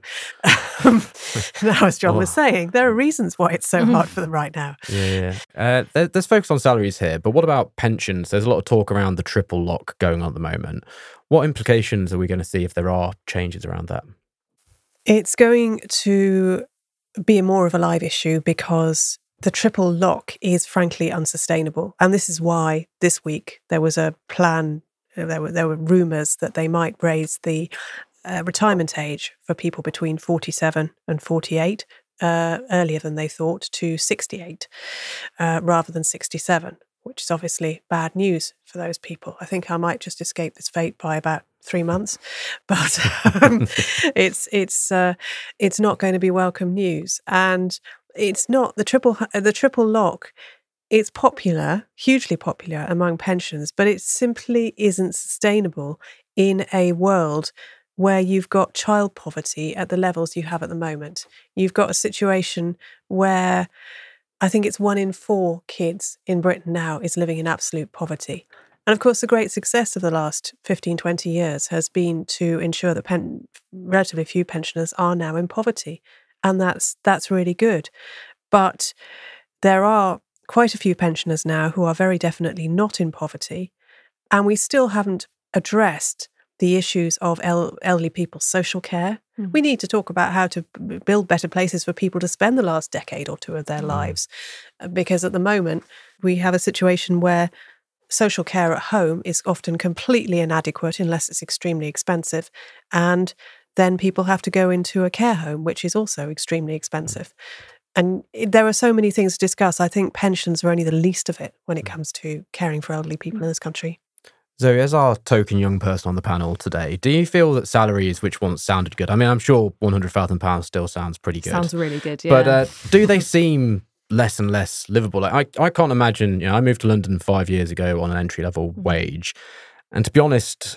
Mm. Now, as John oh. was saying, there are reasons why it's so hard for them right now. Yeah, yeah. Uh, there's focus on salaries here, but what about pensions? There's a lot of talk around the triple lock going on at the moment. What implications are we going to see if there are changes around that? It's going to be more of a live issue because the triple lock is frankly unsustainable. And this is why this week there was a plan, there were, there were rumours that they might raise the uh, retirement age for people between forty-seven and forty-eight uh, earlier than they thought to sixty-eight uh, rather than sixty-seven, which is obviously bad news for those people. I think I might just escape this fate by about three months, but um, it's it's uh, it's not going to be welcome news, and it's not the triple the triple lock. It's popular, hugely popular among pensioners, but it simply isn't sustainable in a world where you've got child poverty at the levels you have at the moment. You've got a situation where I think it's one in four kids in Britain now is living in absolute poverty. And of course, the great success of the last fifteen, twenty years has been to ensure that pen- relatively few pensioners are now in poverty. And that's that's really good. But there are quite a few pensioners now who are very definitely not in poverty. And we still haven't addressed the issues of el- elderly people's social care. Mm. We need to talk about how to b- build better places for people to spend the last decade or two of their mm. lives. Because at the moment, we have a situation where social care at home is often completely inadequate unless it's extremely expensive. And then people have to go into a care home, which is also extremely expensive. And there are so many things to discuss. I think pensions are only the least of it when it comes to caring for elderly people in this country. Zoe, as our token young person on the panel today, do you feel that salaries which once sounded good, I mean, I'm sure one hundred thousand pounds still sounds pretty good. Sounds really good, yeah. But uh, do they seem less and less livable? Like, I, I can't imagine, you know, I moved to London five years ago on an entry-level mm-hmm. wage. And to be honest,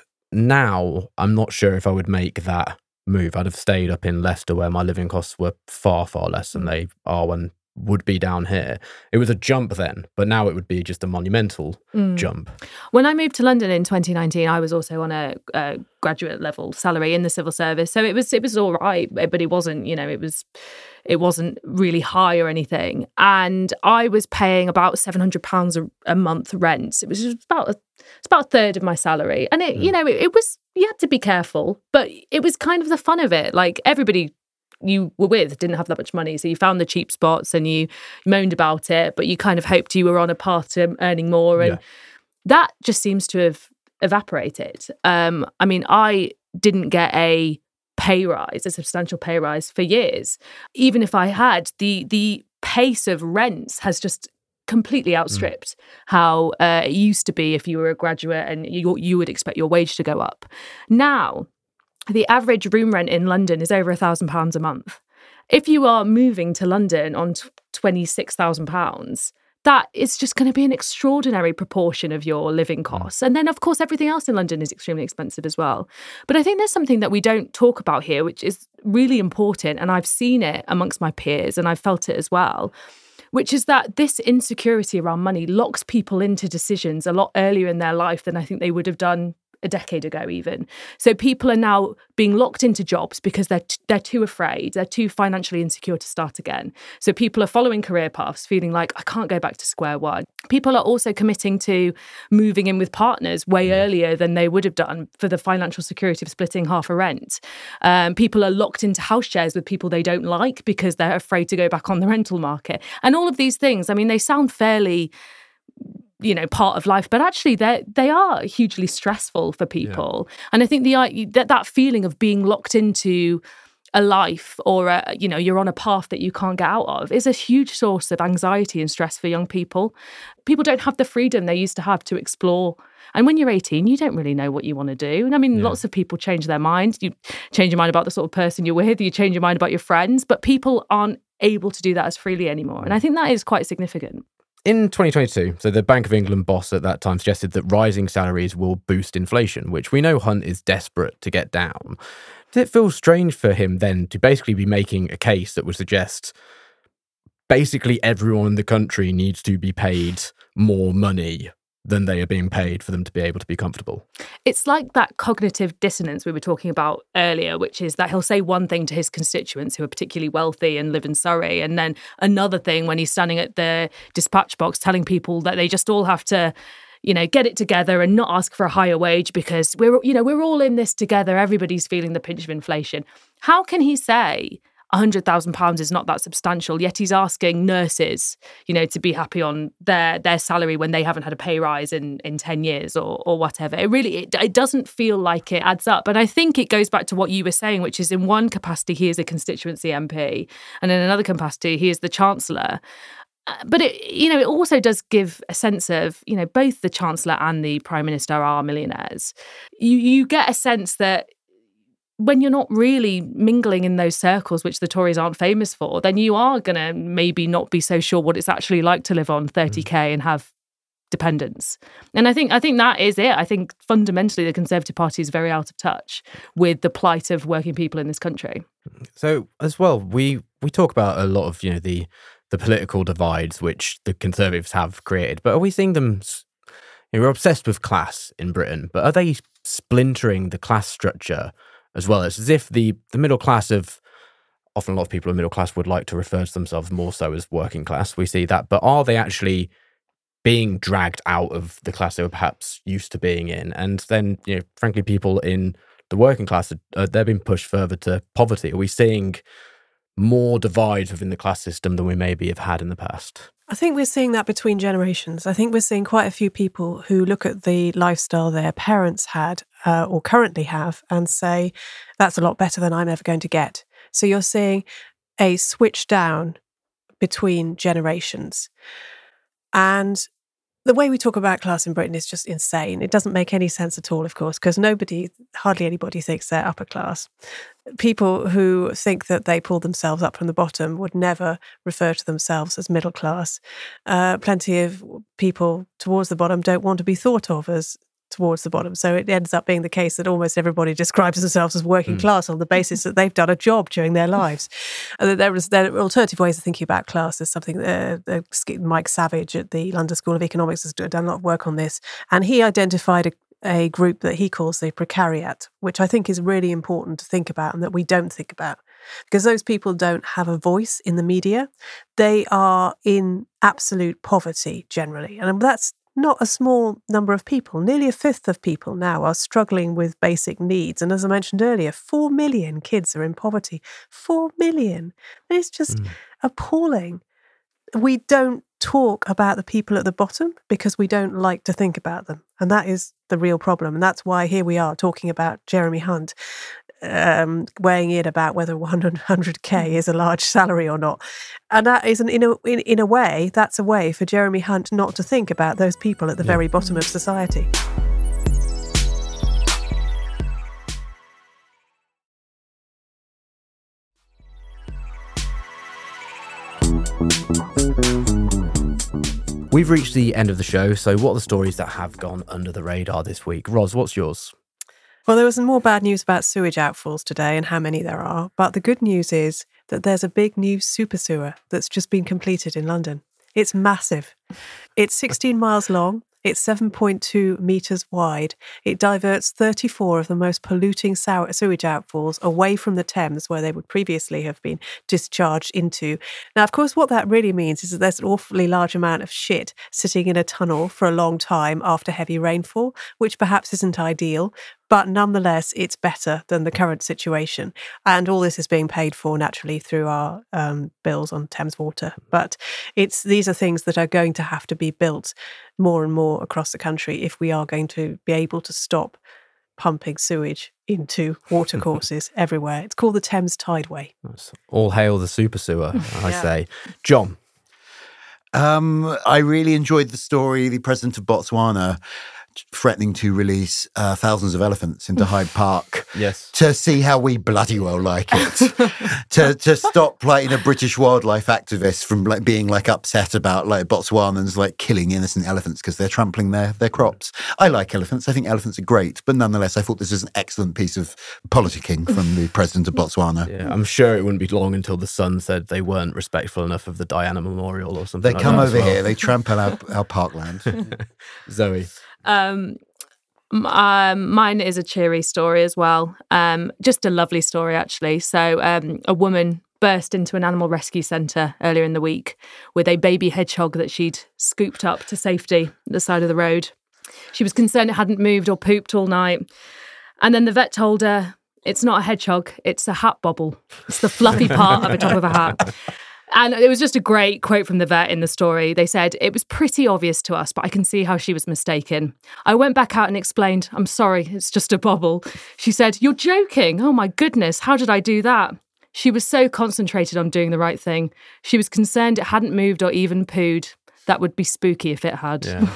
now I'm not sure if I would make that move. I'd have stayed up in Leicester where my living costs were far, far less than they are when would be down here. It was a jump then, but now it would be just a monumental mm. jump. When I moved to London in twenty nineteen, I was also on a, a graduate level salary in the civil service, so it was it was all right, but it wasn't, you know, it was it wasn't really high or anything. And I was paying about seven hundred pounds a, a month rent. It was just about a, it's about a third of my salary, and it mm. you know it, it was you had to be careful, but it was kind of the fun of it. Like everybody you were with didn't have that much money, so you found the cheap spots and you moaned about it, but you kind of hoped you were on a path to earning more, and yeah. that just seems to have evaporated. Um, I mean, I didn't get a pay rise, a substantial pay rise for years. Even if I had, the the pace of rents has just completely outstripped mm. how uh, it used to be if you were a graduate and you you would expect your wage to go up. Now, the average room rent in London is over a thousand pounds a month. If you are moving to London on twenty-six thousand pounds, that is just going to be an extraordinary proportion of your living costs. And then, of course, everything else in London is extremely expensive as well. But I think there's something that we don't talk about here, which is really important. And I've seen it amongst my peers and I've felt it as well, which is that this insecurity around money locks people into decisions a lot earlier in their life than I think they would have done a decade ago even. So people are now being locked into jobs because they're t- they're too afraid, they're too financially insecure to start again. So people are following career paths, feeling like, I can't go back to square one. People are also committing to moving in with partners way earlier than they would have done for the financial security of splitting half a rent. Um, people are locked into house shares with people they don't like because they're afraid to go back on the rental market. And all of these things, I mean, they sound fairly, you know, part of life, but actually they they are hugely stressful for people. Yeah. And I think the that that feeling of being locked into a life or a, you know, you're on a path that you can't get out of is a huge source of anxiety and stress for young people. People don't have the freedom they used to have to explore. And when you're eighteen, you don't really know what you want to do. And I mean, yeah. lots of people change their mind. You change your mind about the sort of person you're with, you change your mind about your friends, but people aren't able to do that as freely anymore. And I think that is quite significant. In twenty twenty-two, so the Bank of England boss at that time suggested that rising salaries will boost inflation, which we know Hunt is desperate to get down. Did it feel strange for him then to basically be making a case that would suggest basically everyone in the country needs to be paid more money than they are being paid for them to be able to be comfortable? It's like that cognitive dissonance we were talking about earlier, which is that he'll say one thing to his constituents who are particularly wealthy and live in Surrey, and then another thing when he's standing at the dispatch box telling people that they just all have to, you know, get it together and not ask for a higher wage because we're, you know, we're all in this together. Everybody's feeling the pinch of inflation. How can he say one hundred thousand pounds is not that substantial, yet he's asking nurses, you know, to be happy on their their salary when they haven't had a pay rise in, in ten years or or whatever? It really, it, it doesn't feel like it adds up. And I think it goes back to what you were saying, which is in one capacity, he is a constituency M P, and in another capacity, he is the Chancellor. But it, you know, it also does give a sense of, you know, both the Chancellor and the Prime Minister are millionaires. You you get a sense that when you're not really mingling in those circles, which the Tories aren't famous for, then you are going to maybe not be so sure what it's actually like to live on thirty K and have dependents. And I think I think that is it. I think fundamentally the Conservative Party is very out of touch with the plight of working people in this country. So as well, we we talk about a lot of, you know, the the political divides which the Conservatives have created, but are we seeing them? You know, we're obsessed with class in Britain, but are they splintering the class structure as well? It's as if the, the middle class of, often a lot of people in middle class would like to refer to themselves more so as working class. We see that, but are they actually being dragged out of the class they were perhaps used to being in? And then, you know, frankly, people in the working class, uh, they're being pushed further to poverty. Are we seeing more divides within the class system than we maybe have had in the past? I think we're seeing that between generations. I think we're seeing quite a few people who look at the lifestyle their parents had uh, or currently have and say, that's a lot better than I'm ever going to get. So you're seeing a switch down between generations. And the way we talk about class in Britain is just insane. It doesn't make any sense at all, of course, because nobody, hardly anybody thinks they're upper class. People who think that they pull themselves up from the bottom would never refer to themselves as middle class. Uh, plenty of people towards the bottom don't want to be thought of as towards the bottom. So it ends up being the case that almost everybody describes themselves as working mm. class on the basis that they've done a job during their lives. And there was there are alternative ways of thinking about class. There's something uh, uh, Mike Savage at the London School of Economics has done a lot of work on this, and he identified a a group that he calls the precariat, which I think is really important to think about and that we don't think about, because those people don't have a voice in the media. They are in absolute poverty generally, and that's not a small number of people. Nearly a fifth of people now are struggling with basic needs, and as I mentioned earlier, four million kids are in poverty. Four million. It's just mm. appalling. We don't talk about the people at the bottom because we don't like to think about them. And that is the real problem. And that's why here we are talking about Jeremy Hunt um, weighing in about whether one hundred K is a large salary or not. And that is, an, in, a, in, in a way, that's a way for Jeremy Hunt not to think about those people at the yeah. very bottom of society. We've reached the end of the show, so what are the stories that have gone under the radar this week? Ros, what's yours? Well, there was some more bad news about sewage outfalls today and how many there are, but the good news is that there's a big new super sewer that's just been completed in London. It's massive. It's sixteen miles long. It's seven point two metres wide. It diverts thirty-four of the most polluting sewage outfalls away from the Thames, where they would previously have been discharged into. Now, of course, what that really means is that there's an awfully large amount of shit sitting in a tunnel for a long time after heavy rainfall, which perhaps isn't ideal. But nonetheless, it's better than the current situation. And all this is being paid for naturally through our um, bills on Thames Water. But it's these are things that are going to have to be built more and more across the country if we are going to be able to stop pumping sewage into watercourses everywhere. It's called the Thames Tideway. All hail the super sewer, I yeah. say. John? Um, I really enjoyed the story, the president of Botswana threatening to release uh, thousands of elephants into Hyde Park yes. to see how we bloody well like it. to to stop like you know, British wildlife activists from like being like upset about like Botswanans like killing innocent elephants because they're trampling their, their crops. I like elephants. I think elephants are great. But nonetheless, I thought this was an excellent piece of politicking from the president of Botswana. Yeah, I'm sure it wouldn't be long until the Sun said they weren't respectful enough of the Diana Memorial or something They like come that over as well. here, they trample our, our parkland. Zoe? Um, um, mine is a cheery story as well. Um, just a lovely story, actually. So um, a woman burst into an animal rescue centre earlier in the week with a baby hedgehog that she'd scooped up to safety at the side of the road. She was concerned it hadn't moved or pooped all night. And then the vet told her, it's not a hedgehog, it's a hat bobble. It's the fluffy part of the top of a hat. And it was just a great quote from the vet in the story. They said, it was pretty obvious to us, but I can see how she was mistaken. I went back out and explained, I'm sorry, it's just a bobble. She said, you're joking. Oh my goodness, how did I do that? She was so concentrated on doing the right thing. She was concerned it hadn't moved or even pooed. That would be spooky if it had. Yeah.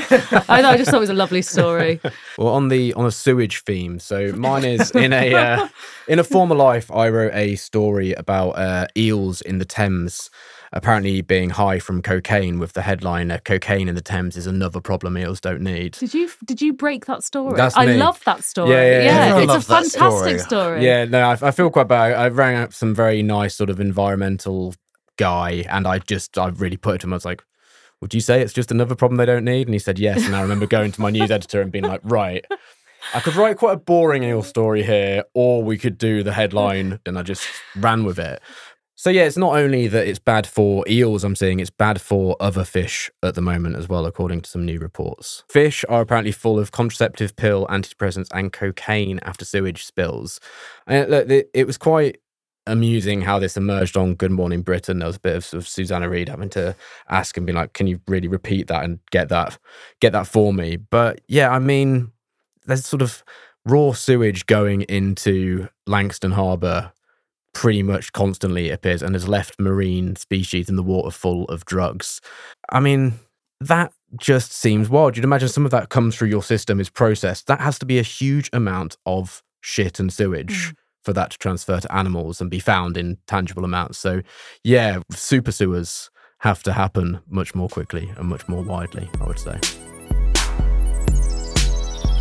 I, know, I just thought it was a lovely story. Well, on the on a sewage theme, so mine is in a uh, in a former life, I wrote a story about uh, eels in the Thames apparently being high from cocaine, with the headline uh, "Cocaine in the Thames is another problem eels don't need." Did you did you break that story? That's I me. love that story. Yeah, yeah, yeah. yeah it's a fantastic story. story. Yeah, no, I, I feel quite bad. I rang up some very nice sort of environmental guy, and I just I really put it to him. I was like, would you say it's just another problem they don't need? And he said yes. And I remember going to my news editor and being like, right, I could write quite a boring eel story here, or we could do the headline. And I just ran with it. So yeah, it's not only that it's bad for eels, I'm seeing it's bad for other fish at the moment as well, according to some new reports. Fish are apparently full of contraceptive pill, antidepressants and cocaine after sewage spills. And it, it was quite amusing how this emerged on Good Morning Britain. There was a bit of, sort of Susanna Reid having to ask and be like, can you really repeat that and get that get that for me? But yeah, I mean, there's sort of raw sewage going into Langston Harbour pretty much constantly, it appears, and has left marine species in the water full of drugs. I mean, that just seems wild. You'd imagine some of that comes through your system, is processed. That has to be a huge amount of shit and sewage. Mm. for that to transfer to animals and be found in tangible amounts. So yeah, super sewers have to happen much more quickly and much more widely, I would say.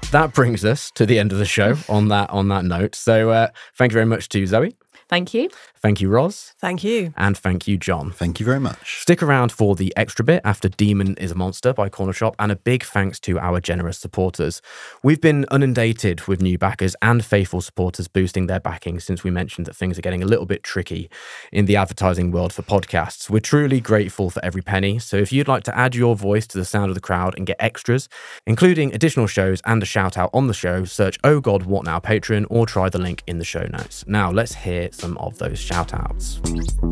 that brings us to the end of the show on that on that note. So uh, thank you very much to Zoe. Thank you. Thank you, Roz. Thank you. And thank you, John. Thank you very much. Stick around for the extra bit after Demon is a Monster by Corner Shop, and a big thanks to our generous supporters. We've been inundated with new backers and faithful supporters boosting their backing since we mentioned that things are getting a little bit tricky in the advertising world for podcasts. We're truly grateful for every penny, so if you'd like to add your voice to the sound of the crowd and get extras, including additional shows and a shout out on the show, search Oh God What Now Patreon or try the link in the show notes. Now let's hear some of those shout outs.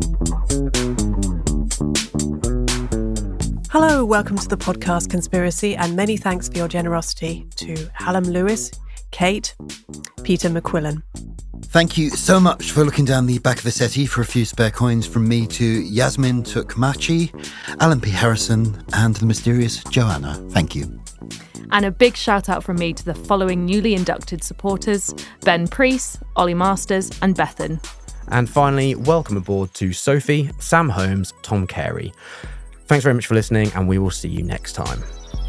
Hello, welcome to the podcast Conspiracy, and many thanks for your generosity to Hallam Lewis, Kate, Peter McQuillan. Thank you so much for looking down the back of the settee for a few spare coins from me to Yasmin Tukmachi, Alan P. Harrison, and the mysterious Joanna. Thank you. And a big shout out from me to the following newly inducted supporters: Ben Priest, Ollie Masters, and Bethan. And finally, welcome aboard to Sophie, Sam Holmes, Tom Carey. Thanks very much for listening, and we will see you next time.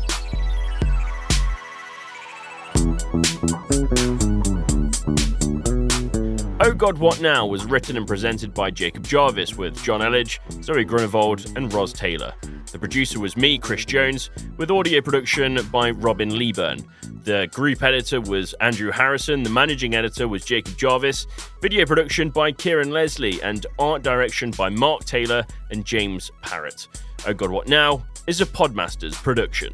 Oh God What Now was written and presented by Jacob Jarvis with John Elledge, Zoe Grunewald and Roz Taylor. The producer was me, Chris Jones, with audio production by Robin Leeburn. The group editor was Andrew Harrison, the managing editor was Jacob Jarvis, video production by Kieran Leslie, and art direction by Mark Taylor and James Parrott. Oh God What Now is a Podmasters production.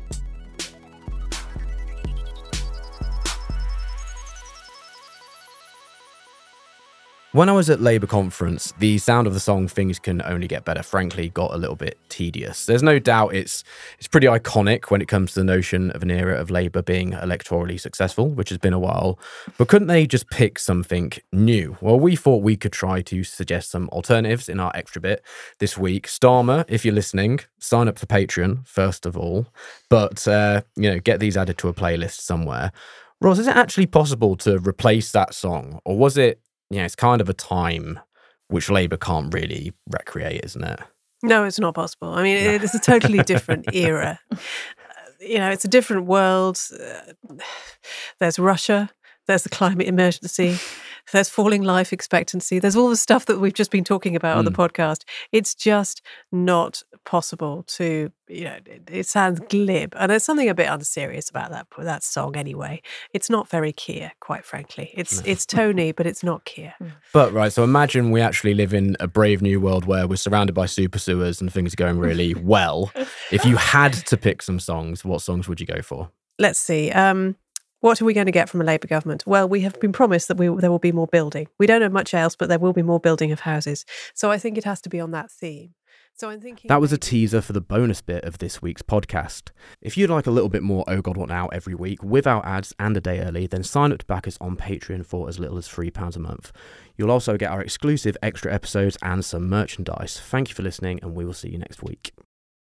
When I was at Labour conference, the sound of the song Things Can Only Get Better, frankly, got a little bit tedious. There's no doubt it's it's pretty iconic when it comes to the notion of an era of Labour being electorally successful, which has been a while. But couldn't they just pick something new? Well, we thought we could try to suggest some alternatives in our extra bit this week. Starmer, if you're listening, sign up for Patreon, first of all. But, uh, you know, get these added to a playlist somewhere. Roz, is it actually possible to replace that song? Or was it... Yeah, it's kind of a time which Labour can't really recreate, isn't it? No, it's not possible. I mean, it is a totally different era. Uh, you know, it's a different world. Uh, there's Russia. There's the climate emergency. There's falling life expectancy. There's all the stuff that we've just been talking about mm. on the podcast. It's just not possible to, you know, it, it sounds glib. And there's something a bit unserious about that that song anyway. It's not very Keir, quite frankly. It's no. it's Tony, but it's not Keir. But, right, so imagine we actually live in a brave new world where we're surrounded by super sewers and things are going really well. If you had to pick some songs, what songs would you go for? Let's see. Um... What are we going to get from a Labour government? Well, we have been promised that we, there will be more building. We don't know much else, but there will be more building of houses. So I think it has to be on that theme. So I'm thinking that was a teaser for the bonus bit of this week's podcast. If you'd like a little bit more Oh God What Now every week without ads and a day early, then sign up to back us on Patreon for as little as three pounds a month. You'll also get our exclusive extra episodes and some merchandise. Thank you for listening, and we will see you next week.